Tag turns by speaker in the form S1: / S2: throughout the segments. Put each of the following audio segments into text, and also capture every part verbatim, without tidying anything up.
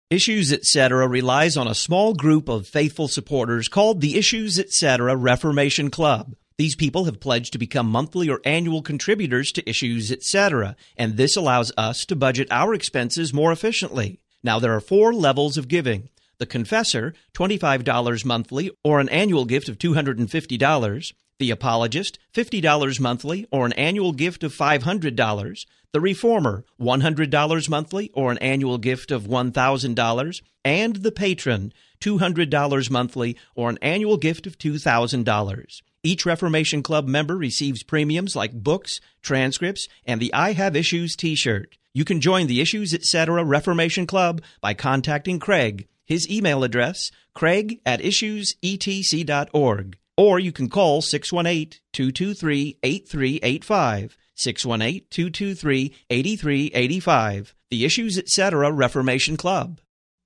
S1: Issues Etc. relies on a small group of faithful supporters called the Issues Etc. Reformation Club. These people have pledged to become monthly or annual contributors to Issues Etc., and this allows us to budget our expenses more efficiently. Now, there are four levels of giving. The Confessor, twenty-five dollars monthly or an annual gift of two hundred fifty dollars. The Apologist, fifty dollars monthly or an annual gift of five hundred dollars. The Reformer, one hundred dollars monthly or an annual gift of one thousand dollars. And the Patron, two hundred dollars monthly or an annual gift of two thousand dollars. Each Reformation Club member receives premiums like books, transcripts, and the I Have Issues t-shirt. You can join the Issues Etc. Reformation Club by contacting Craig. His email address, craig at issues e t c dot org. Or you can call six one eight, two two three, eight three eight five, six one eight, two two three, eight three eight five. The Issues Etc. Reformation Club.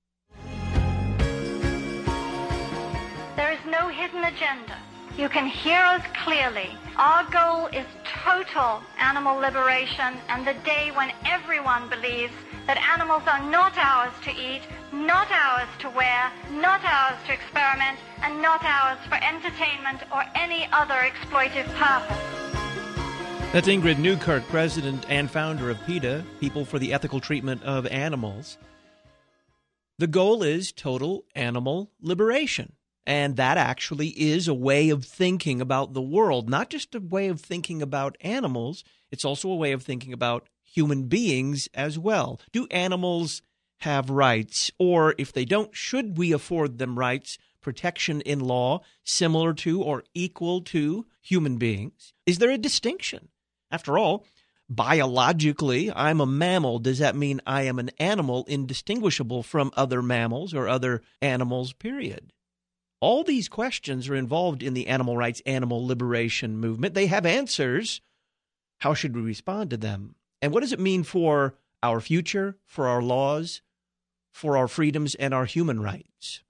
S2: There is no hidden agenda. You can hear us clearly. Our goal is total animal liberation and the day when everyone believes that animals are not ours to eat, not ours to wear, not ours to experiment, and not ours for entertainment or any other exploitive purpose.
S1: That's Ingrid Newkirk, president and founder of PETA, People for the Ethical Treatment of Animals. The goal is total animal liberation. And that actually is a way of thinking about the world, not just a way of thinking about animals. It's also a way of thinking about human beings as well. Do animals have rights? Or if they don't, should we afford them rights, protection in law, similar to or equal to human beings? Is there a distinction? After all, biologically, I'm a mammal. Does that mean I am an animal indistinguishable from other mammals or other animals, period? All these questions are involved in the animal rights, animal liberation movement. They have answers. How should we respond to them? And what does it mean for our future, for our laws, for our freedoms, and our human rights?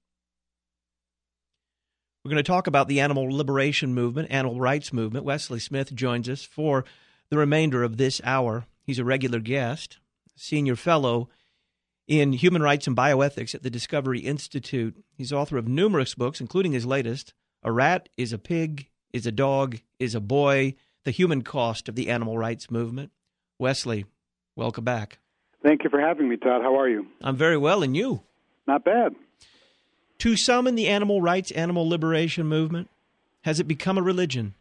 S1: We're going to talk about the animal liberation movement, animal rights movement. Wesley Smith joins us for the remainder of this hour. He's a regular guest, senior fellow in Human Rights and Bioethics at the Discovery Institute. He's author of numerous books, including his latest, A Rat is a Pig, is a Dog, is a Boy, The Human Cost of the Animal Rights Movement. Wesley, welcome back.
S3: Thank you for having me, Todd. How are you?
S1: I'm very well, and you?
S3: Not bad.
S1: To some in the animal rights, animal liberation movement, has it become a religion?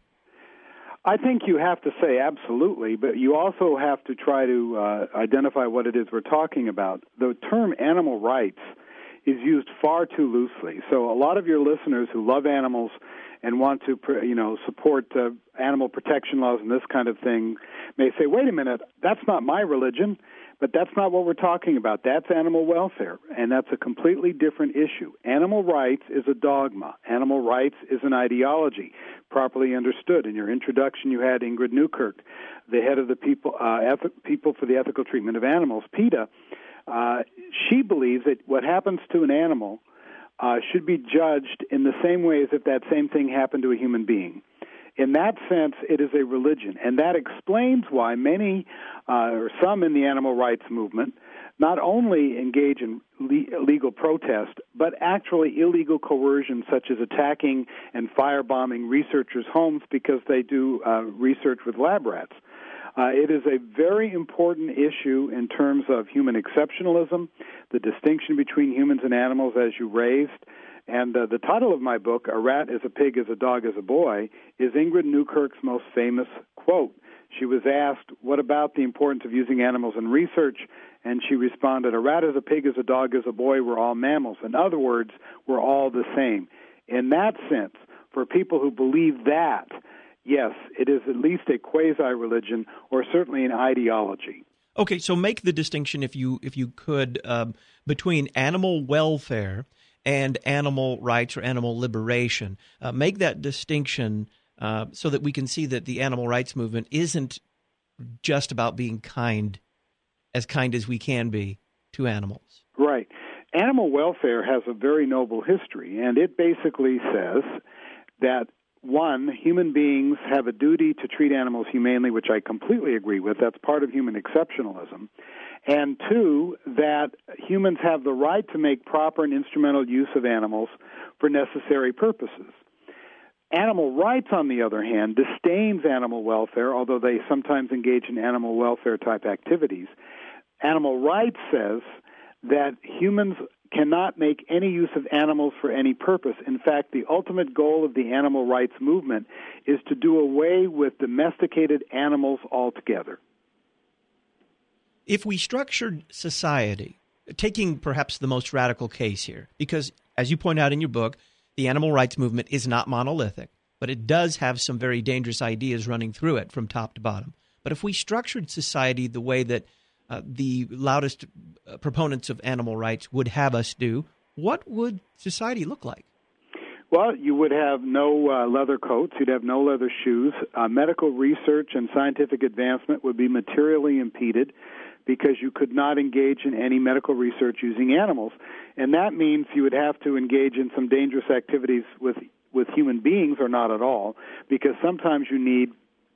S3: I think you have to say absolutely, but you also have to try to uh, identify what it is we're talking about. The term animal rights is used far too loosely. So a lot of your listeners who love animals and want to, you know, support uh, animal protection laws and this kind of thing may say, wait a minute, that's not my religion. But that's not what we're talking about. That's animal welfare, and that's a completely different issue. Animal rights is a dogma. Animal rights is an ideology, properly understood. In your introduction, you had Ingrid Newkirk, the head of the People uh, Eth- People for the Ethical Treatment of Animals, PETA. Uh, she believes that what happens to an animal uh, should be judged in the same way as if that same thing happened to a human being. In that sense, it is a religion, and that explains why many, uh, or some in the animal rights movement, not only engage in le- legal protest, but actually illegal coercion, such as attacking and firebombing researchers' homes because they do uh, research with lab rats. Uh, it is a very important issue in terms of human exceptionalism, the distinction between humans and animals, as you raised. And uh, the title of my book, A Rat is a Pig, is a Dog, is a Boy, is Ingrid Newkirk's most famous quote. She was asked, what about the importance of using animals in research? And she responded, a rat is a pig, is a dog, is a boy, we're all mammals. In other words, we're all the same. In that sense, for people who believe that, yes, it is at least a quasi-religion or certainly an ideology.
S1: Okay, so make the distinction, if you if you could, um, between animal welfare and animal rights or animal liberation. Uh, make that distinction uh, so that we can see that the animal rights movement isn't just about being kind, as kind as we can be to animals.
S3: Right. Animal welfare has a very noble history, and it basically says that one, human beings have a duty to treat animals humanely, which I completely agree with. That's part of human exceptionalism. And two, that humans have the right to make proper and instrumental use of animals for necessary purposes. Animal rights, on the other hand, disdains animal welfare, although they sometimes engage in animal welfare-type activities. Animal rights says that humans cannot make any use of animals for any purpose. In fact, the ultimate goal of the animal rights movement is to do away with domesticated animals altogether.
S1: If we structured society, taking perhaps the most radical case here, because as you point out in your book, the animal rights movement is not monolithic, but it does have some very dangerous ideas running through it from top to bottom. But if we structured society the way that uh, the loudest uh, proponents of animal rights would have us do, what would society look like?
S3: Well, you would have no uh, leather coats. You'd have no leather shoes. Uh, medical research and scientific advancement would be materially impeded because you could not engage in any medical research using animals. And that means you would have to engage in some dangerous activities with, with human beings, or not at all, because sometimes you need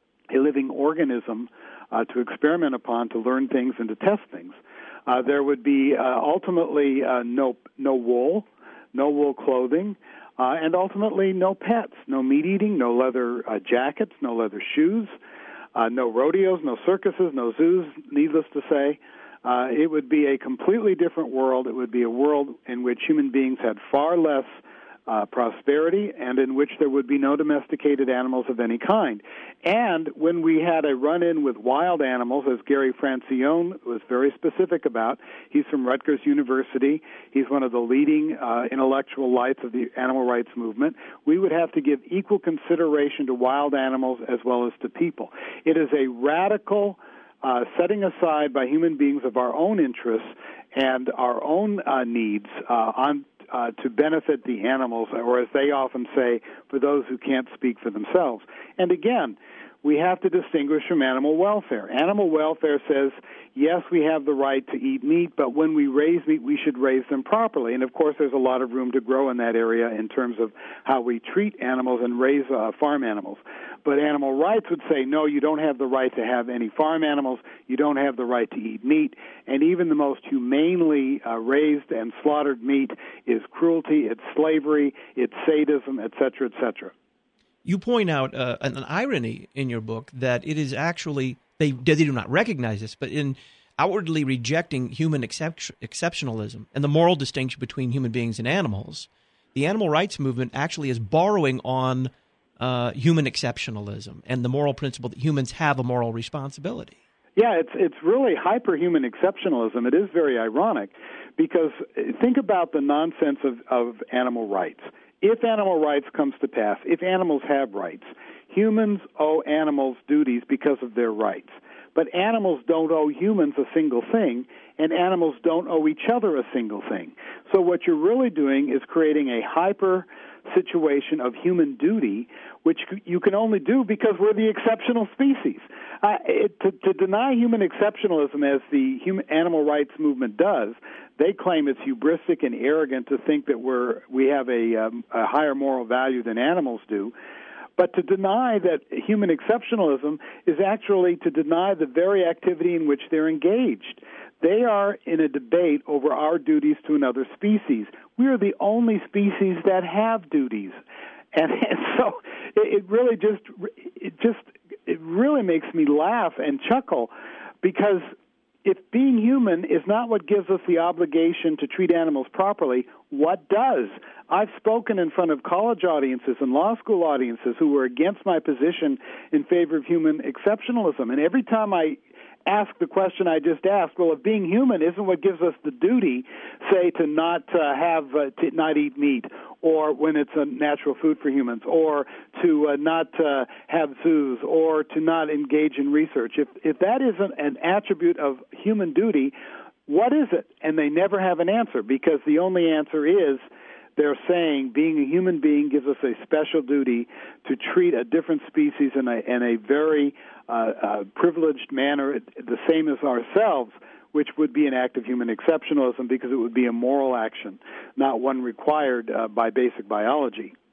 S3: a living organism uh, to experiment upon, to learn things and to test things. Uh, there would be uh, ultimately uh, no, no wool, no wool clothing, uh, and ultimately no pets, no meat eating, no leather uh, jackets, no leather shoes, Uh, no rodeos, no circuses, no zoos, needless to say. Uh, it would be a completely different world. It would be a world in which human beings had far less uh, prosperity and in which there would be no domesticated animals of any kind. And when we had a run-in with wild animals, as Gary Francione was very specific about, he's from Rutgers University, he's one of the leading uh, intellectual lights of the animal rights movement, we would have to give equal consideration to wild animals as well as to people. It is a radical uh, setting aside by human beings of our own interests and our own uh, needs uh, on Uh, to benefit the animals, or as they often say, for those who can't speak for themselves. And again, we have to distinguish from animal welfare. Animal welfare says, yes, we have the right to eat meat, but when we raise meat, we should raise them properly. And, of course, there's a lot of room to grow in that area in terms of how we treat animals and raise uh, farm animals. But animal rights would say, no, you don't have the right to have any farm animals, you don't have the right to eat meat, and even the most humanely uh, raised and slaughtered meat is cruelty, it's slavery, it's sadism, et cetera, et cetera.
S1: You point out uh, an, an irony in your book that it is actually, they, they do not recognize this, but in outwardly rejecting human excep- exceptionalism and the moral distinction between human beings and animals, the animal rights movement actually is borrowing on uh, human exceptionalism and the moral principle that humans have a moral responsibility.
S3: Yeah, it's it's really hyperhuman exceptionalism. It is very ironic because think about the nonsense of, of animal rights. If animal rights comes to pass, if animals have rights, humans owe animals duties because of their rights. But animals don't owe humans a single thing, and animals don't owe each other a single thing. So what you're really doing is creating a hyper situation of human duty, which you can only do because we're the exceptional species. Uh, it, to, to deny human exceptionalism, as the human animal rights movement does, they claim it's hubristic and arrogant to think that we're we have a, um, a higher moral value than animals do. But to deny that human exceptionalism is actually to deny the very activity in which they're engaged. They are in a debate over our duties to another species. We are the only species that have duties. And, and so it, it really just it just it really makes me laugh and chuckle, because if being human is not what gives us the obligation to treat animals properly, what does? I've spoken in front of college audiences and law school audiences who were against my position in favor of human exceptionalism. And every time I ask the question I just asked, well, if being human isn't what gives us the duty, say, to not uh, have uh, to not eat meat, or when it's a natural food for humans, or to uh, not uh, have zoos, or to not engage in research, if if that isn't an attribute of human duty, what is it? And they never have an answer, because the only answer is they're saying being a human being gives us a special duty to treat a different species in a, in a very uh, uh, privileged manner, the same as ourselves, which would be an act of human exceptionalism because it would be a moral action, not one required uh, by basic biology.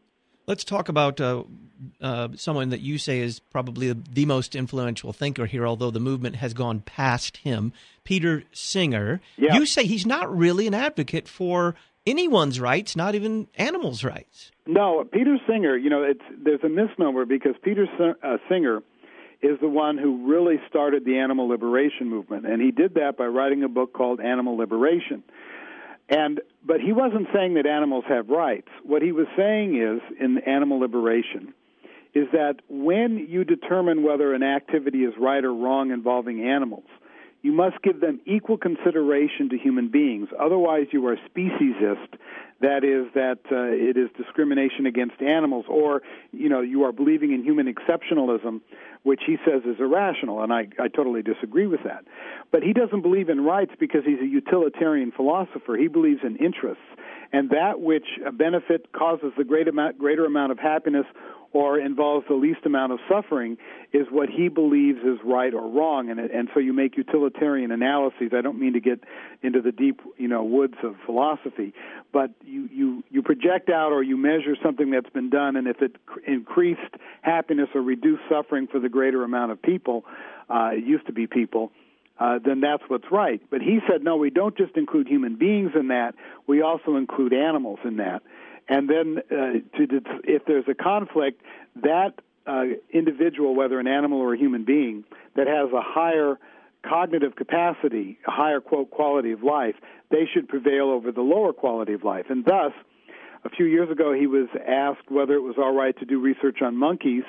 S1: Let's talk about uh, uh, someone that you say is probably the most influential thinker here, although the movement has gone past him, Peter Singer.
S3: Yeah.
S1: You say he's not really an advocate for anyone's rights, not even animals' rights.
S3: No, Peter Singer, you know, it's there's a misnomer because Peter uh, Singer is the one who really started the animal liberation movement, and he did that by writing a book called Animal Liberation. And but he wasn't saying that animals have rights. What he was saying is, in Animal Liberation, is that when you determine whether an activity is right or wrong involving animals, you must give them equal consideration to human beings. Otherwise, you are speciesist. That is, that uh, it is discrimination against animals, or, you know, you are believing in human exceptionalism, which he says is irrational, and I, I totally disagree with that. But he doesn't believe in rights because he's a utilitarian philosopher. He believes in interests, and that which a benefit causes the great amount, greater amount of happiness or involves the least amount of suffering is what he believes is right or wrong, and and so you make utilitarian analyses. I don't mean to get into the deep, you know, woods of philosophy, but you you you project out or you measure something that's been done, and if it cr- increased happiness or reduced suffering for the greater amount of people, uh, it used to be people, uh, then that's what's right. But he said, no, we don't just include human beings in that; we also include animals in that. And then uh, to, if there's a conflict, that uh, individual, whether an animal or a human being, that has a higher cognitive capacity, a higher, quote, quality of life, they should prevail over the lower quality of life. And thus, a few years ago, he was asked whether it was all right to do research on monkeys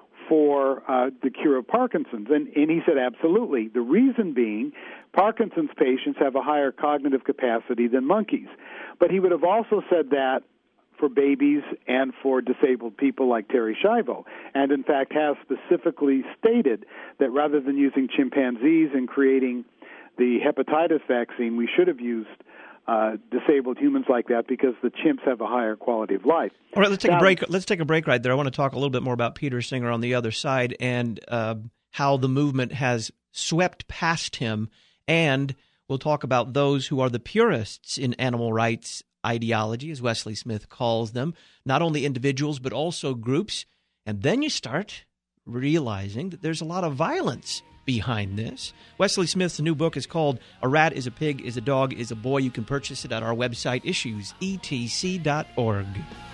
S3: for uh, the cure of Parkinson's. And, and he said, absolutely. The reason being, Parkinson's patients have a higher cognitive capacity than monkeys. But he would have also said that for babies and for disabled people like Terry Schiavo, and in fact has specifically stated that rather than using chimpanzees in creating the hepatitis vaccine, we should have used uh, disabled humans like that because the chimps have a higher quality of life.
S1: All right, let's take
S3: now,
S1: a break. Let's take a break right there. I want to talk a little bit more about Peter Singer on the other side and uh, how the movement has swept past him, and we'll talk about those who are the purists in animal rights ideology, as Wesley Smith calls them, not only individuals but also groups. And then you start realizing that there's a lot of violence behind this. Wesley Smith's new book is called A Rat is a Pig, is a Dog, is a Boy. You can purchase it at our website, issues e t c dot org.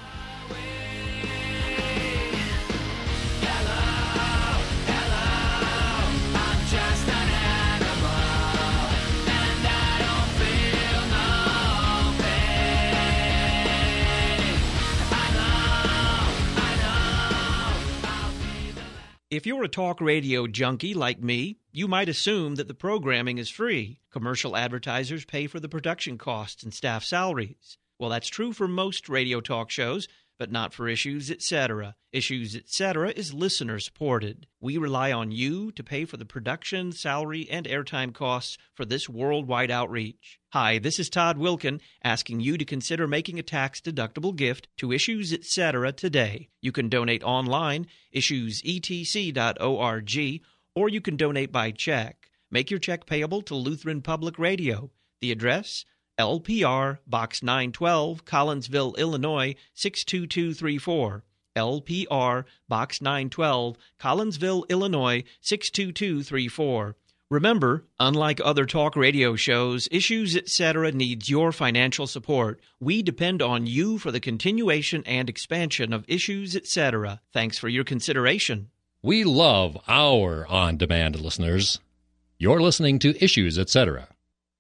S1: If you're a talk radio junkie like me, you might assume that the programming is free. Commercial advertisers pay for the production costs and staff salaries. Well, that's true for most radio talk shows, but not for Issues, et cetera. Issues, et cetera is listener-supported. We rely on you to pay for the production, salary, and airtime costs for this worldwide outreach. Hi, this is Todd Wilkin, asking you to consider making a tax-deductible gift to Issues, et cetera today. You can donate online, issues e t c dot org, or you can donate by check. Make your check payable to Lutheran Public Radio. The address? L P R, Box nine twelve, Collinsville, Illinois, six two two three four. L P R, Box nine twelve, Collinsville, Illinois, six two two three four. Remember, unlike other talk radio shows, Issues, et cetera needs your financial support. We depend on you for the continuation and expansion of Issues, et cetera. Thanks for your consideration.
S4: We love our on-demand listeners. You're listening to Issues, et cetera.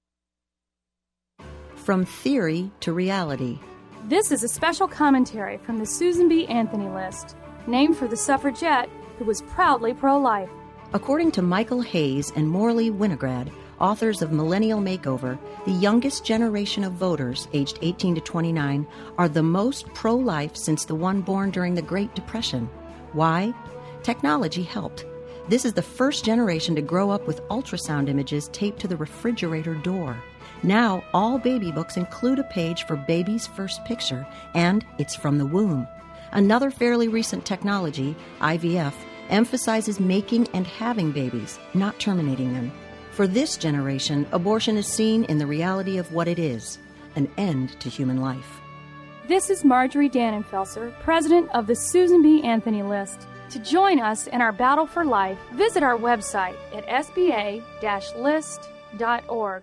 S5: From theory to reality.
S6: This is a special commentary from the Susan B. Anthony List, named for the suffragette who was proudly pro-life.
S5: According to Michael Hayes and Morley Winograd, authors of Millennial Makeover, the youngest generation of voters, aged eighteen to twenty-nine, are the most pro-life since the one born during the Great Depression. Why? Technology helped. This is the first generation to grow up with ultrasound images taped to the refrigerator door. Now, all baby books include a page for baby's first picture, and it's from the womb. Another fairly recent technology, I V F, emphasizes making and having babies, not terminating them. For this generation, abortion is seen in the reality of what it is, an end to human life.
S6: This is Marjorie Dannenfelser, president of the Susan B. Anthony List. To join us in our battle for life, visit our website at s b a dash list dot org.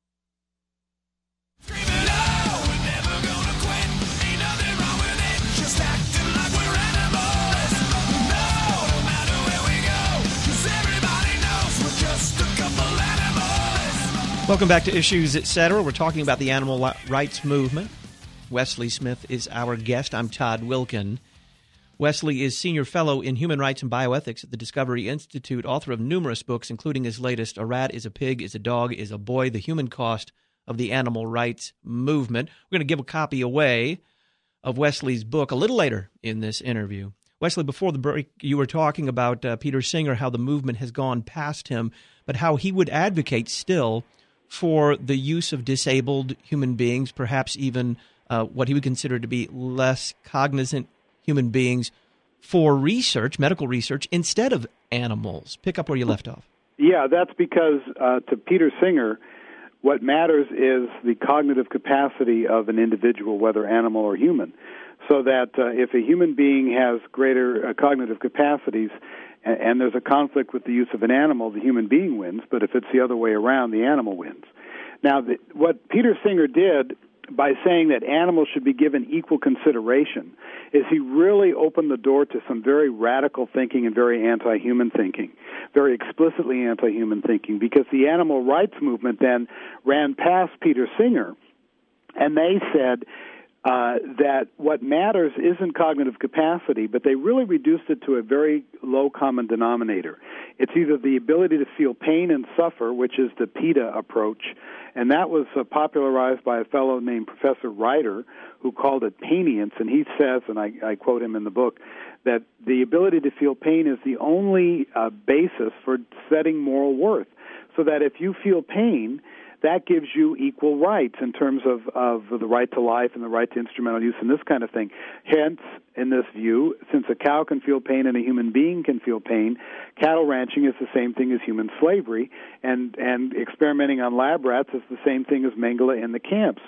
S1: Welcome back to Issues, et cetera. We're talking about the animal rights movement. Wesley Smith is our guest. I'm Todd Wilkin. Wesley is Senior Fellow in Human Rights and Bioethics at the Discovery Institute, author of numerous books, including his latest, A Rat is a Pig, is a Dog, is a Boy, The Human Cost of the Animal Rights Movement. We're going to give a copy away of Wesley's book a little later in this interview. Wesley, before the break, you were talking about uh, Peter Singer, how the movement has gone past him, but how he would advocate still for the use of disabled human beings, perhaps even uh, what he would consider to be less cognizant human beings, for research, medical research, instead of animals. Pick up where you left off.
S3: Yeah, that's because uh, to Peter Singer, what matters is the cognitive capacity of an individual, whether animal or human. So that uh, if a human being has greater uh, cognitive capacities, and there's a conflict with the use of an animal, the human being wins, but if it's the other way around, the animal wins. Now, the, what Peter Singer did by saying that animals should be given equal consideration is he really opened the door to some very radical thinking and very anti-human thinking, very explicitly anti-human thinking, because the animal rights movement then ran past Peter Singer, and they said Uh, that what matters isn't cognitive capacity, but they really reduced it to a very low common denominator. It's either the ability to feel pain and suffer, which is the PETA approach, and that was uh, popularized by a fellow named Professor Ryder, who called it painiance, and he says, and I, I quote him in the book, that the ability to feel pain is the only uh, basis for setting moral worth, so that if you feel pain, that gives you equal rights in terms of, of the right to life and the right to instrumental use and this kind of thing. Hence, in this view, since a cow can feel pain and a human being can feel pain, cattle ranching is the same thing as human slavery, and, and experimenting on lab rats is the same thing as Mengele in the camps.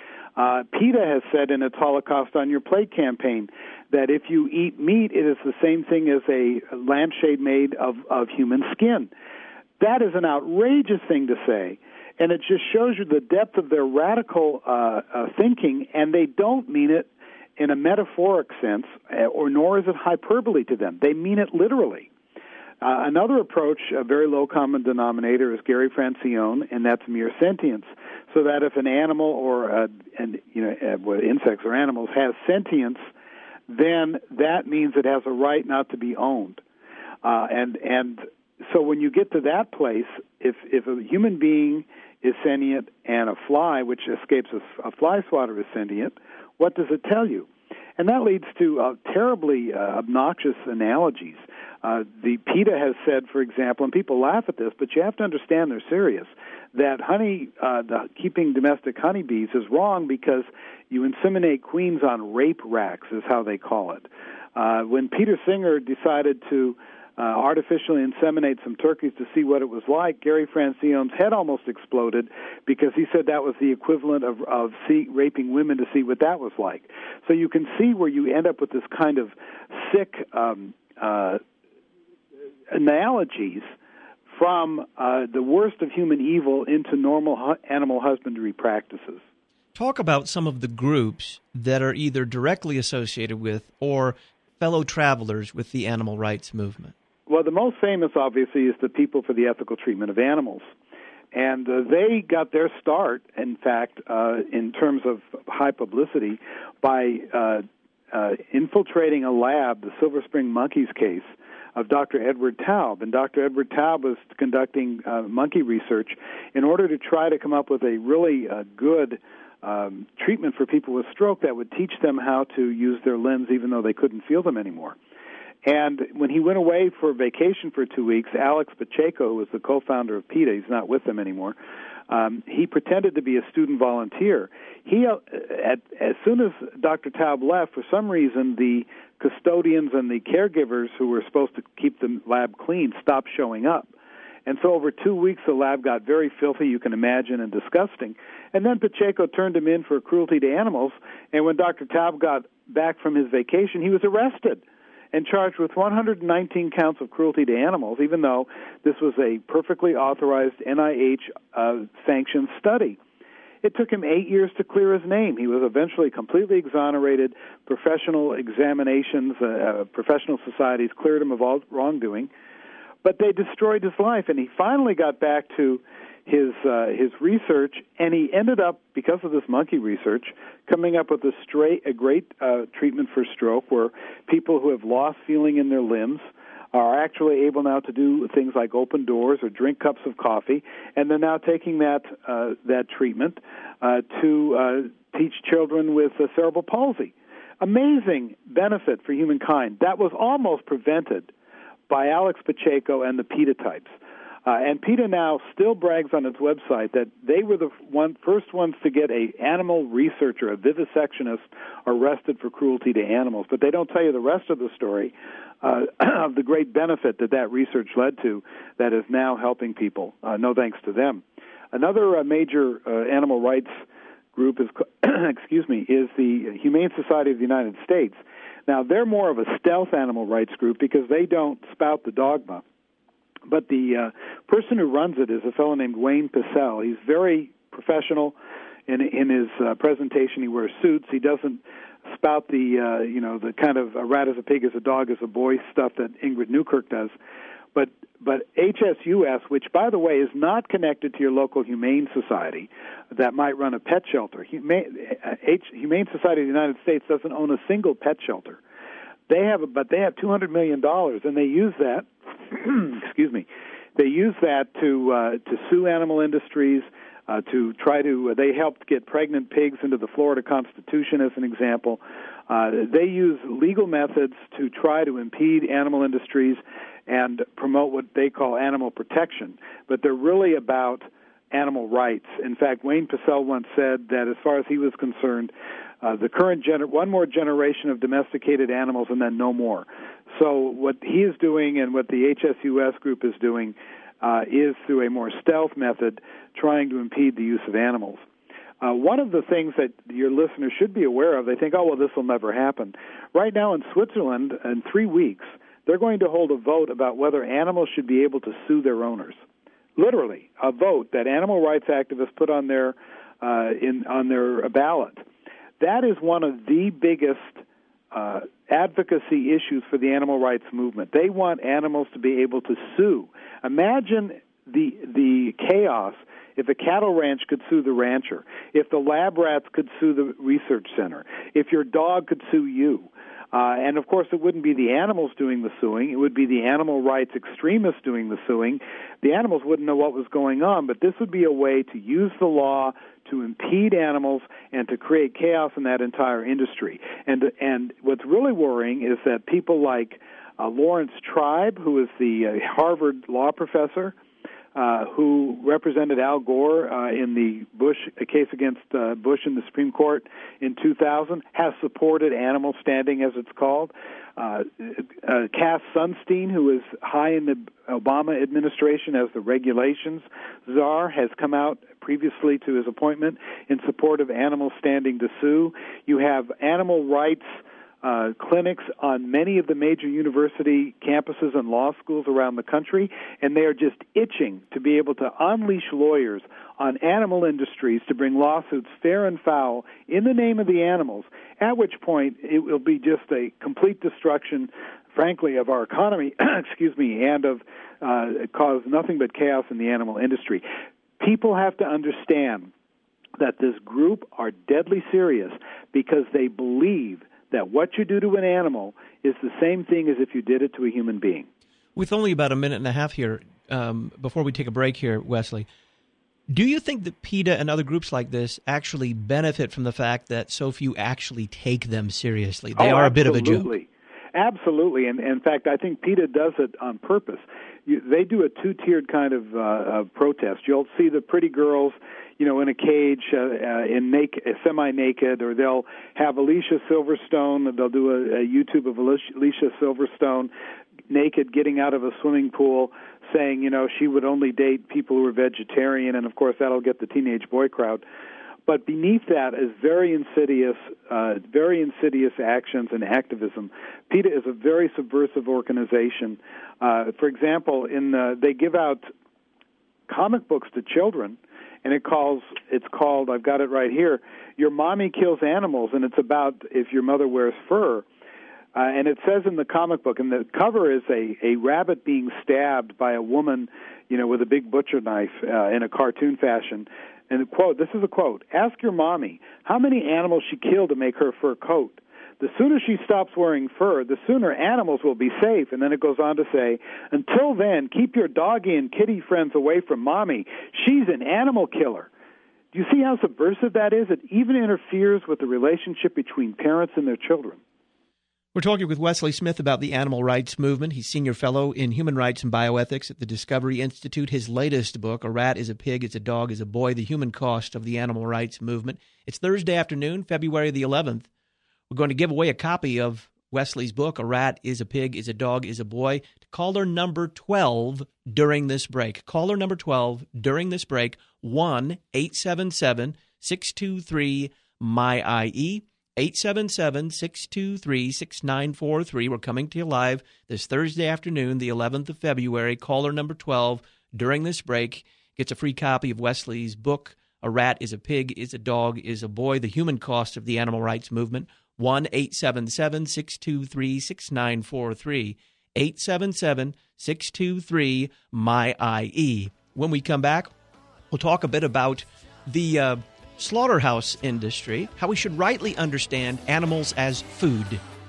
S3: Uh, PETA has said in its Holocaust on Your Plate campaign that if you eat meat, it is the same thing as a lampshade made of, of human skin. That is an outrageous thing to say. And it just shows you the depth of their radical uh, uh, thinking, and they don't mean it in a metaphoric sense, or nor is it hyperbole to them. They mean it literally. Uh, another approach, a very low common denominator, is Gary Francione, and that's mere sentience. So that if an animal or uh, and you know uh, insects or animals has sentience, then that means it has a right not to be owned. Uh, and and so when you get to that place, if if a human being is sentient and a fly, which escapes a, a fly swatter, is sentient, what does it tell you? And that leads to uh, terribly uh, obnoxious analogies. Uh, the PETA has said, for example, and people laugh at this, but you have to understand they're serious, that honey, uh, the keeping domestic honeybees is wrong because you inseminate queens on rape racks, is how they call it. Uh, when Peter Singer decided to Uh, artificially inseminate some turkeys to see what it was like, Gary Francione's head almost exploded because he said that was the equivalent of, of see, raping women to see what that was like. So you can see where you end up with this kind of sick um, uh, analogies from uh, the worst of human evil into normal hu- animal husbandry practices.
S1: Talk about some of the groups that are either directly associated with or fellow travelers with the animal rights movement.
S3: Well, the most famous, obviously, is the People for the Ethical Treatment of Animals. And uh, they got their start, in fact, uh, in terms of high publicity, by uh, uh, infiltrating a lab, the Silver Spring Monkeys case, of Doctor Edward Taub. And Doctor Edward Taub was conducting uh, monkey research in order to try to come up with a really uh, good um, treatment for people with stroke that would teach them how to use their limbs even though they couldn't feel them anymore. And when he went away for vacation for two weeks, Alex Pacheco, who was the co-founder of PETA, he's not with them anymore, um, he pretended to be a student volunteer. He, uh, at, as soon as Doctor Taub left, for some reason, the custodians and the caregivers who were supposed to keep the lab clean stopped showing up. And so over two weeks, the lab got very filthy, you can imagine, and disgusting. And then Pacheco turned him in for cruelty to animals, and when Doctor Taub got back from his vacation, he was arrested and charged with one hundred nineteen counts of cruelty to animals, even though this was a perfectly authorized N I H-sanctioned uh, study. It took him eight years to clear his name. He was eventually completely exonerated. Professional examinations, uh, uh, professional societies cleared him of all wrongdoing. But they destroyed his life, and he finally got back to his uh, his research, and he ended up, because of this monkey research, coming up with a, straight, a great uh, treatment for stroke where people who have lost feeling in their limbs are actually able now to do things like open doors or drink cups of coffee, and they're now taking that uh, that treatment uh, to uh, teach children with uh, cerebral palsy. Amazing benefit for humankind. That was almost prevented by Alex Pacheco and the PETA types. Uh, and PETA now still brags on its website that they were the one, first ones to get a animal researcher, a vivisectionist, arrested for cruelty to animals. But they don't tell you the rest of the story uh, of the great benefit that that research led to that is now helping people. Uh, no thanks to them. Another uh, major uh, animal rights group is, excuse me, is the Humane Society of the United States. Now, they're more of a stealth animal rights group because they don't spout the dogma. But the uh, person who runs it is a fellow named Wayne Pacelle. He's very professional in in his uh, presentation. He wears suits. He doesn't spout the uh, you know the kind of a rat is a pig is a dog is a boy stuff that Ingrid Newkirk does. But but H S U S, which by the way is not connected to your local Humane Society that might run a pet shelter. Humane, H, Humane Society of the United States doesn't own a single pet shelter. They have, but they have two hundred million dollars, and they use that. excuse me. They use that to uh, to sue animal industries, uh, to try to. Uh, they helped get pregnant pigs into the Florida Constitution, as an example. Uh, they use legal methods to try to impede animal industries and promote what they call animal protection. But they're really about animal rights. In fact, Wayne Pacelle once said that, as far as he was concerned, Uh, the current gener- one more generation of domesticated animals and then no more. So what he is doing and what the H S U S group is doing uh, is through a more stealth method trying to impede the use of animals. Uh, one of the things that your listeners should be aware of, they think, oh, well, this will never happen. Right now in Switzerland, in three weeks, they're going to hold a vote about whether animals should be able to sue their owners. Literally, a vote that animal rights activists put on their uh, in on their ballot. That is one of the biggest uh, advocacy issues for the animal rights movement. They want animals to be able to sue. Imagine the the chaos if a cattle ranch could sue the rancher, if the lab rats could sue the research center, if your dog could sue you. Uh, and, of course, it wouldn't be the animals doing the suing. It would be the animal rights extremists doing the suing. The animals wouldn't know what was going on, but this would be a way to use the law to impede animals and to create chaos in that entire industry. And and what's really worrying is that people like uh, Lawrence Tribe, who is the uh, Harvard law professor, Uh, who represented Al Gore uh, in the Bush a case against uh, Bush in the Supreme Court in two thousand, has supported animal standing, as it's called. Uh, uh, Cass Sunstein, who is high in the Obama administration as the regulations czar, has come out previously to his appointment in support of animal standing to sue. You have animal rights Uh, clinics on many of the major university campuses and law schools around the country, and they are just itching to be able to unleash lawyers on animal industries to bring lawsuits fair and foul in the name of the animals, at which point it will be just a complete destruction, frankly, of our economy, excuse me, and of uh, cause nothing but chaos in the animal industry. People have to understand that this group are deadly serious because they believe that what you do to an animal is the same thing as if you did it to a human being.
S1: With only about a minute and a half here, um, before we take a break here, Wesley, do you think that PETA and other groups like this actually benefit from the fact that so few actually take them seriously? They
S3: oh,
S1: are a bit of a joke.
S3: Absolutely. Absolutely. And, and in fact, I think PETA does it on purpose. You, they do a two-tiered kind of, uh, of protest. You'll see the pretty girls, you know, in a cage, uh, uh, in naked, semi-naked, or they'll have Alicia Silverstone. They'll do a, a YouTube of Alicia Silverstone naked, getting out of a swimming pool, saying, you know, she would only date people who are vegetarian, and, of course, that'll get the teenage boy crowd. But beneath that is very insidious, uh, very insidious actions and activism. PETA is a very subversive organization. Uh, for example, in the, they give out comic books to children, and it calls it's called, I've got it right here, Your Mommy Kills Animals, and it's about if your mother wears fur. Uh, and it says in the comic book, and the cover is a, a rabbit being stabbed by a woman, you know, with a big butcher knife uh, in a cartoon fashion. And the quote, this is a quote, "Ask your mommy how many animals she killed to make her fur coat. The sooner she stops wearing fur, the sooner animals will be safe." And then it goes on to say, "Until then, keep your doggy and kitty friends away from mommy. She's an animal killer." Do you see how subversive that is? It even interferes with the relationship between parents and their children.
S1: We're talking with Wesley Smith about the animal rights movement. He's senior fellow in human rights and bioethics at the Discovery Institute. His latest book, A Rat is a Pig, It's a Dog, Is a Boy, The Human Cost of the Animal Rights Movement. It's Thursday afternoon, February the eleventh. We're going to give away a copy of Wesley's book, A Rat is a Pig, Is a Dog, Is a Boy, to caller number twelve during this break. Caller number twelve during this break, one eight seven seven, six two three, M Y I E. eight seven seven, six two three, six nine four three. We're coming to you live this Thursday afternoon, the eleventh of February. Caller number twelve during this break gets a free copy of Wesley's book, A Rat is a Pig, Is a Dog, Is a Boy, The Human Cost of the Animal Rights Movement. one eight seven seven, six two three, six nine four three. eight seven seven, six two three, M Y I E. When we come back, we'll talk a bit about the Uh, slaughterhouse industry, how we should rightly understand animals as food.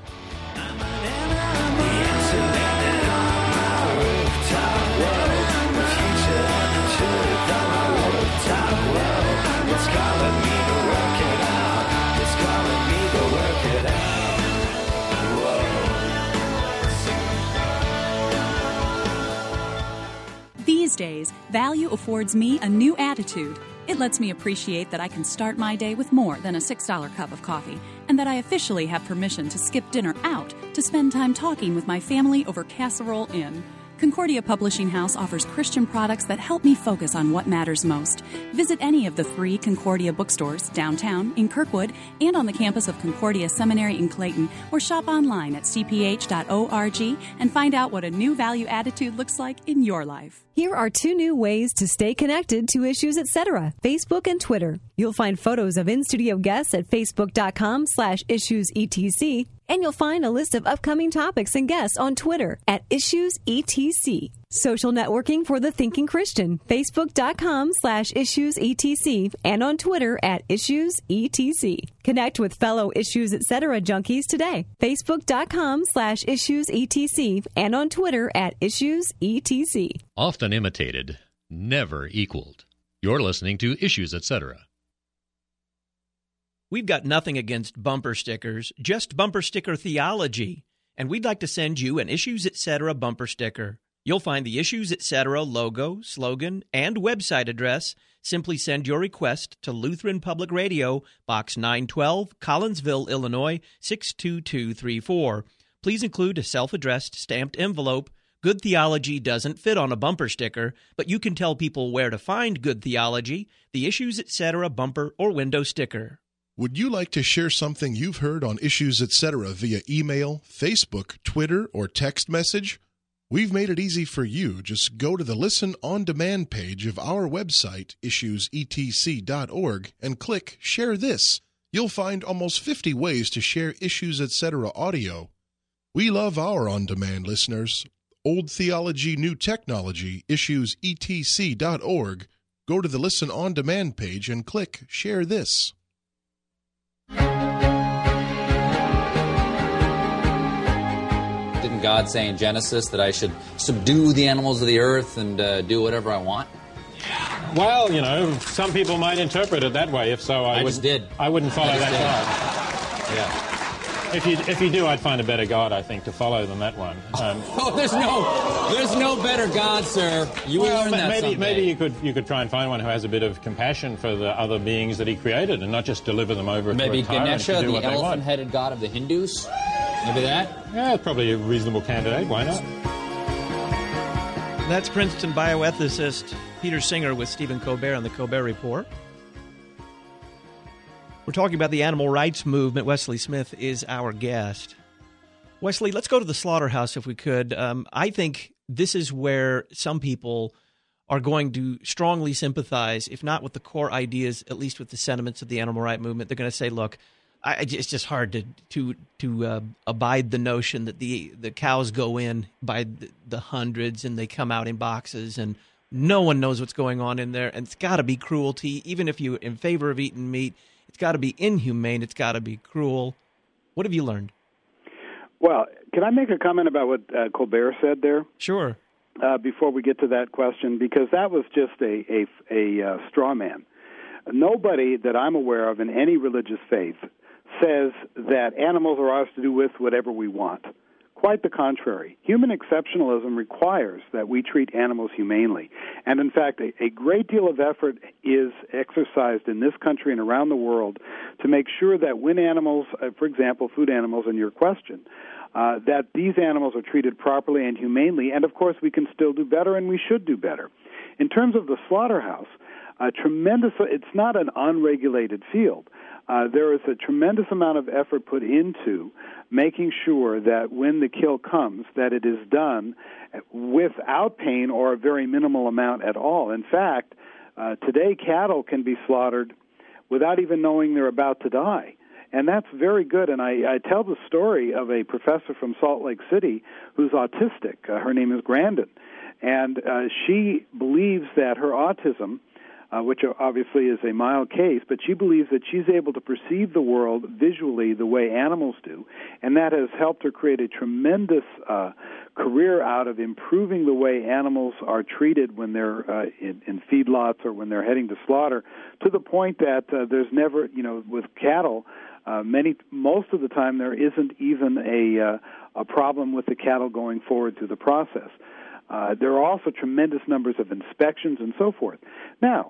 S7: These days, value affords me a new attitude. It lets me appreciate that I can start my day with more than a six dollar cup of coffee, and that I officially have permission to skip dinner out to spend time talking with my family over Casserole Inn. Concordia Publishing House offers Christian products that help me focus on what matters most. Visit any of the three Concordia bookstores downtown, in Kirkwood, and on the campus of Concordia Seminary in Clayton, or shop online at c p h dot org and find out what a new value attitude looks like in your life.
S8: Here are two new ways to stay connected to Issues Etc., Facebook and Twitter. You'll find photos of in-studio guests at facebook.com slash issuesetc, and you'll find a list of upcoming topics and guests on Twitter at issuesetc. Social networking for the thinking Christian, facebook.com slash issuesetc, and on Twitter at issuesetc. Connect with fellow Issues Etc. junkies today, facebook.com slash issuesetc, and on Twitter at issuesetc.
S4: Often imitated, never equaled. You're listening to Issues Etc.
S1: We've got nothing against bumper stickers, just bumper sticker theology, and we'd like to send you an Issues Etc. bumper sticker. You'll find the Issues Etc. logo, slogan, and website address. Simply send your request to Lutheran Public Radio, Box nine twelve, Collinsville, Illinois, six two two three four. Please include a self-addressed stamped envelope. Good theology doesn't fit on a bumper sticker, but you can tell people where to find good theology, the Issues Etc. bumper or window sticker.
S9: Would you like to share something you've heard on Issues Etc. via email, Facebook, Twitter, or text message? We've made it easy for you. Just go to the Listen On Demand page of our website, issues e t c dot org, and click Share This. You'll find almost fifty ways to share Issues Etc. audio. We love our on-demand listeners. Old theology, new technology, issues e t c dot org. Go to the Listen On Demand page and click Share This.
S10: Didn't God say in Genesis that I should subdue the animals of the earth and uh, do whatever I want?
S11: Well, you know, some people might interpret it that way. If so, I,
S10: I
S11: would,
S10: just did.
S11: I wouldn't follow
S10: I
S11: that
S10: did.
S11: God. Yeah. If you if you do, I'd find a better God, I think, to follow than that one. Um,
S10: oh, there's no there's no better God, sir. You will
S11: well,
S10: learn that
S11: maybe
S10: someday.
S11: maybe you could you could try and find one who has a bit of compassion for the other beings that he created, and not just deliver them over
S10: maybe
S11: to a tyrant
S10: Ganesha,
S11: to do
S10: the
S11: what they want.
S10: elephant-headed god of the Hindus. Maybe that?
S11: Yeah, probably a reasonable candidate. Why not?
S1: That's Princeton bioethicist Peter Singer with Stephen Colbert on the Colbert Report. We're talking about the animal rights movement. Wesley Smith is our guest. Wesley, let's go to the slaughterhouse if we could. Um, I think this is where some people are going to strongly sympathize, if not with the core ideas, at least with the sentiments of the animal rights movement. They're going to say, look, I, it's just hard to to to uh, abide the notion that the the cows go in by the, the hundreds and they come out in boxes and no one knows what's going on in there, and it's got to be cruelty. Even if you're in favor of eating meat, it's got to be inhumane. It's got to be cruel. What have you learned?
S3: Well, can I make a comment about what uh, Colbert said there?
S1: Sure.
S3: Uh, before we get to that question, because that was just a a, a uh, straw man. Nobody that I'm aware of in any religious faith says that animals are ours to do with whatever we want. Quite the contrary. Human exceptionalism requires that we treat animals humanely. And in fact, a, a great deal of effort is exercised in this country and around the world to make sure that when animals, uh, for example, food animals in your question, uh, that these animals are treated properly and humanely. And of course, we can still do better, and we should do better. In terms of the slaughterhouse, a tremendous, it's not an unregulated field. Uh, there is a tremendous amount of effort put into making sure that when the kill comes, that it is done without pain or a very minimal amount at all. In fact, uh, today cattle can be slaughtered without even knowing they're about to die. And that's very good. And I, I tell the story of a professor from Salt Lake City who's autistic. Uh, her name is Grandin. And uh, she believes that her autism, Uh, which obviously is a mild case, but she believes that she's able to perceive the world visually the way animals do, and that has helped her create a tremendous uh, career out of improving the way animals are treated when they're uh, in, in feedlots or when they're heading to slaughter, to the point that uh, there's never, you know, with cattle, uh, many most of the time there isn't even a uh, a problem with the cattle going forward through the process. Uh, there are also tremendous numbers of inspections and so forth. Now,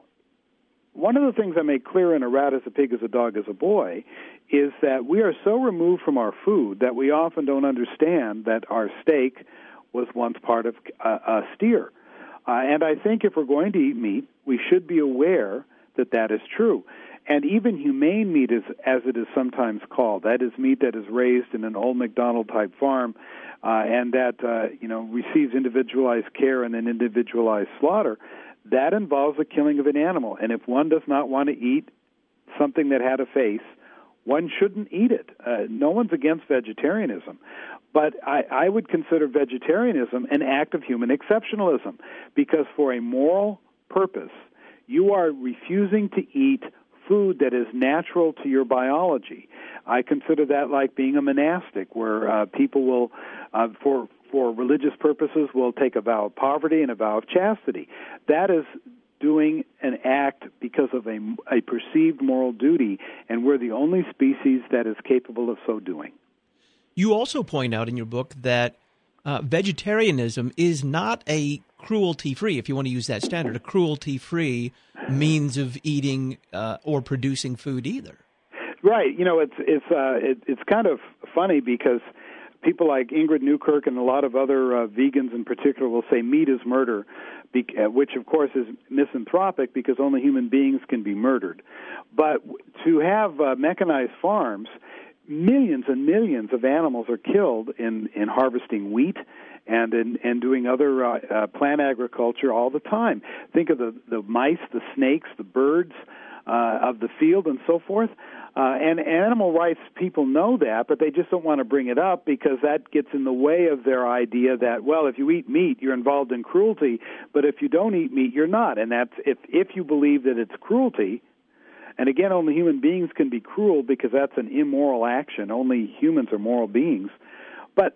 S3: one of the things I make clear in A Rat is a Pig is a Dog is a Boy is that we are so removed from our food that we often don't understand that our steak was once part of uh, a steer. Uh, and I think if we're going to eat meat, we should be aware that that is true. And even humane meat, is, as it is sometimes called, that is meat that is raised in an old McDonald-type farm uh, and that uh, you know receives individualized care and an individualized slaughter, that involves the killing of an animal. And if one does not want to eat something that had a face, one shouldn't eat it. Uh, no one's against vegetarianism. But I, I would consider vegetarianism an act of human exceptionalism, because for a moral purpose, you are refusing to eat food that is natural to your biology. I consider that like being a monastic, where uh, people will, uh, for for religious purposes, will take a vow of poverty and a vow of chastity. That is doing an act because of a, a perceived moral duty, and we're the only species that is capable of so doing.
S1: You also point out in your book that uh, vegetarianism is not a cruelty-free, if you want to use that standard, a cruelty-free means of eating uh, or producing food either.
S3: Right. You know, it's it's uh, it, it's kind of funny because people like Ingrid Newkirk and a lot of other uh, vegans in particular will say meat is murder, be- uh, which of course is misanthropic because only human beings can be murdered. But to have uh, mechanized farms, millions and millions of animals are killed in, in harvesting wheat and in and doing other uh, uh, plant agriculture all the time. Think of the, the mice, the snakes, the birds uh, of the field and so forth. Uh, and animal rights people know that, but they just don't want to bring it up because that gets in the way of their idea that, well, if you eat meat, you're involved in cruelty, but if you don't eat meat, you're not. And that's if, if you believe that it's cruelty, and again, only human beings can be cruel because that's an immoral action. Only humans are moral beings. But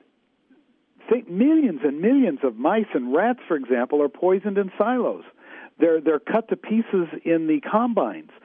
S3: think millions and millions of mice and rats, for example, are poisoned in silos. They're, they're cut to pieces in the combines.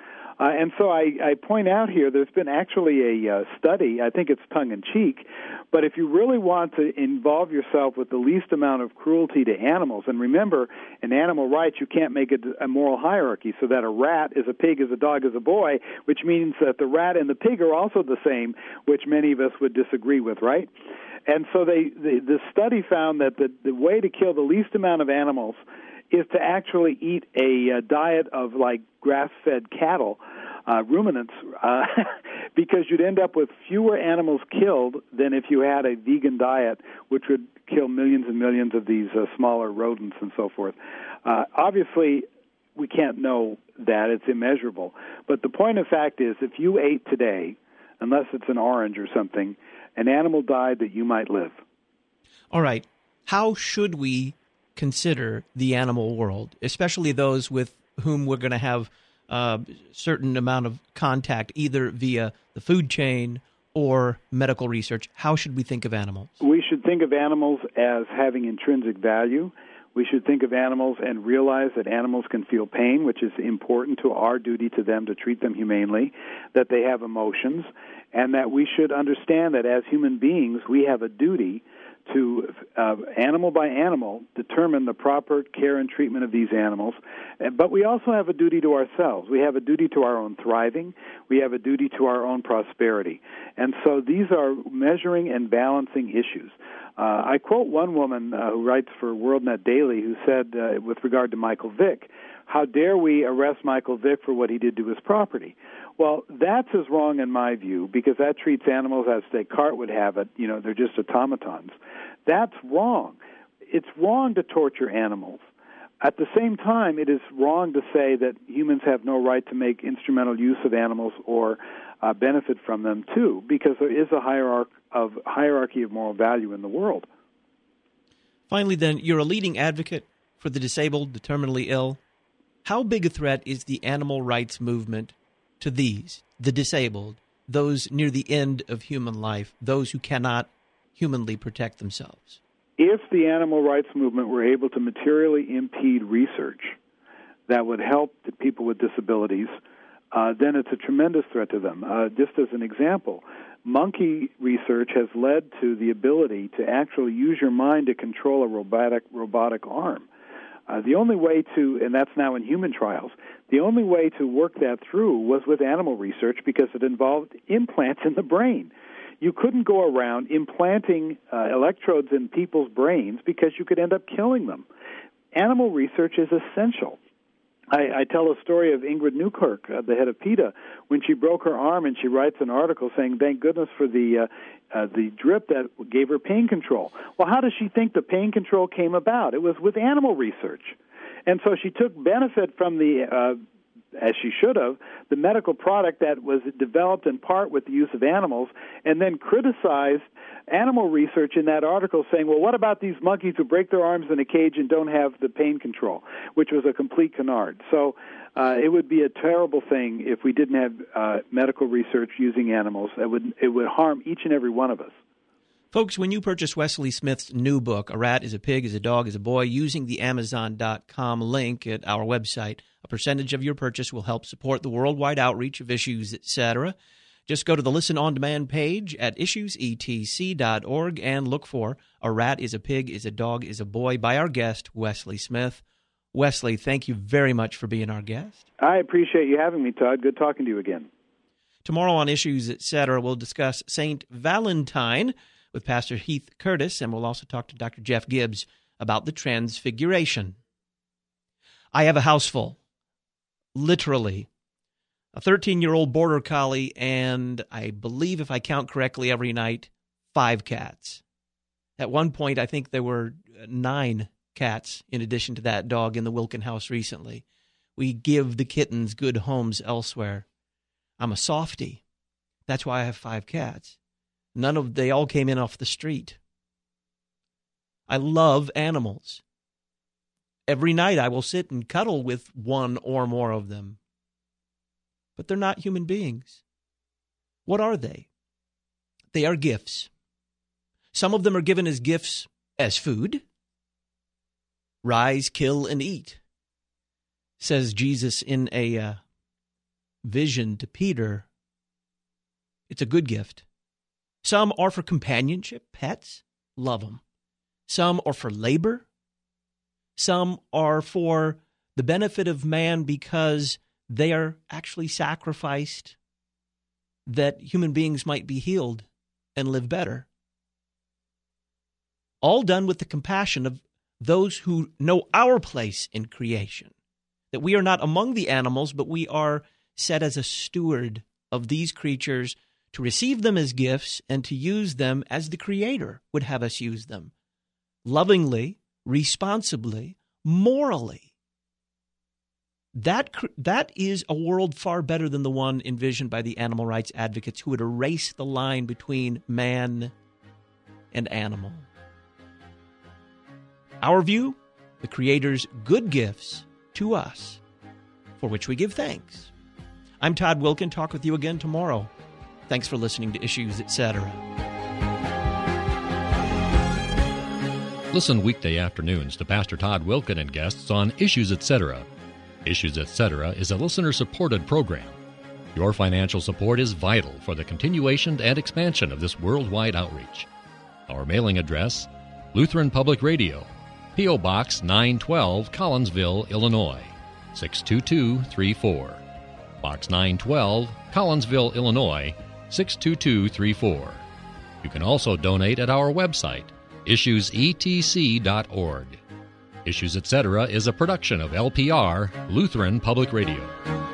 S3: Uh, and so I, I point out here there's been actually a uh, study, I think it's tongue-in-cheek, but if you really want to involve yourself with the least amount of cruelty to animals, and remember, in animal rights you can't make a, a moral hierarchy so that a rat is a pig, is a dog, is a boy, which means that the rat and the pig are also the same, which many of us would disagree with, right? And so they, the, the study found that the, the way to kill the least amount of animals is to actually eat a uh, diet of, like, grass-fed cattle, uh, ruminants, uh, because you'd end up with fewer animals killed than if you had a vegan diet, which would kill millions and millions of these uh, smaller rodents and so forth. Uh, obviously, we can't know that. It's immeasurable. But the point of fact is, if you ate today, unless it's an orange or something, an animal died that you might live.
S1: All right. How should we consider the animal world, especially those with whom we're going to have a certain amount of contact, either via the food chain or medical research? How should we think of animals?
S3: We should think of animals as having intrinsic value. We should think of animals and realize that animals can feel pain, which is important to our duty to them to treat them humanely, that they have emotions, and that we should understand that as human beings we have a duty to, uh, animal by animal, determine the proper care and treatment of these animals. But we also have a duty to ourselves. We have a duty to our own thriving. We have a duty to our own prosperity. And so these are measuring and balancing issues. Uh, I quote one woman uh, who writes for WorldNet Daily who said, uh, with regard to Michael Vick, how dare we arrest Michael Vick for what he did to his property? Well, that's as wrong in my view, because that treats animals as Descartes would have it. You know, they're just automatons. That's wrong. It's wrong to torture animals. At the same time, it is wrong to say that humans have no right to make instrumental use of animals or uh, benefit from them, too, because there is a hierarchy of, hierarchy of moral value in the world.
S1: Finally, then, you're a leading advocate for the disabled, the terminally ill. How big a threat is the animal rights movement to these, the disabled, those near the end of human life, those who cannot humanly protect themselves?
S3: If the animal rights movement were able to materially impede research that would help the people with disabilities, uh, then it's a tremendous threat to them. Uh, just as an example, monkey research has led to the ability to actually use your mind to control a robotic robotic arm. Uh, the only way to, and that's now in human trials, the only way to work that through was with animal research because it involved implants in the brain. You couldn't go around implanting uh, electrodes in people's brains because you could end up killing them. Animal research is essential. I, I tell a story of Ingrid Newkirk, uh, the head of PETA, when she broke her arm and she writes an article saying, thank goodness for the uh, uh, the drip that gave her pain control. Well, how does she think the pain control came about? It was with animal research. And so she took benefit from the, uh, as she should have, the medical product that was developed in part with the use of animals, and then criticized animal research in that article saying, well, what about these monkeys who break their arms in a cage and don't have the pain control, which was a complete canard. So uh, it would be a terrible thing if we didn't have uh, medical research using animals. It would, it would harm each and every one of us.
S1: Folks, when you purchase Wesley Smith's new book, A Rat is a Pig, is a Dog, is a Boy, using the Amazon dot com link at our website, a percentage of your purchase will help support the worldwide outreach of Issues, et cetera. Just go to the Listen On Demand page at issues e t c dot org and look for A Rat is a Pig, is a Dog, is a Boy by our guest, Wesley Smith. Wesley, thank you very much for being our guest.
S3: I appreciate you having me, Todd. Good talking to you again.
S1: Tomorrow on Issues, et cetera, we'll discuss Saint Valentine with Pastor Heath Curtis, and we'll also talk to Doctor Jeff Gibbs about the Transfiguration. I have a house full, literally, a thirteen-year-old border collie, and I believe, if I count correctly, every night, five cats. At one point, I think there were nine cats in addition to that dog in the Wilkin house recently. We give the kittens good homes elsewhere. I'm a softie. That's why I have five cats. None of, they all came in off the street. I love animals. Every night I will sit and cuddle with one or more of them. But they're not human beings. What are they? They are gifts. Some of them are given as gifts as food. Rise, kill, and eat, says Jesus in a uh, vision to Peter, it's a good gift. Some are for companionship, pets, love them. Some are for labor. Some are for the benefit of man because they are actually sacrificed that human beings might be healed and live better. All done with the compassion of those who know our place in creation, that we are not among the animals, but we are set as a steward of these creatures to receive them as gifts and to use them as the Creator would have us use them, lovingly, responsibly, morally. That that is a world far better than the one envisioned by the animal rights advocates who would erase the line between man and animal. Our view, the Creator's good gifts to us, for which we give thanks. I'm Todd Wilkin. Talk with you again tomorrow. Thanks for listening to Issues, et cetera.
S4: Listen weekday afternoons to Pastor Todd Wilkin and guests on Issues, et cetera. Issues, et cetera is a listener-supported program. Your financial support is vital for the continuation and expansion of this worldwide outreach. Our mailing address, Lutheran Public Radio, P O. Box nine twelve, Collinsville, Illinois, six two two three four. Box nine twelve, Collinsville, Illinois, six two two three four. You can also donate at our website, issues e t c dot org. Issues, et cetera is a production of L P R, Lutheran Public Radio.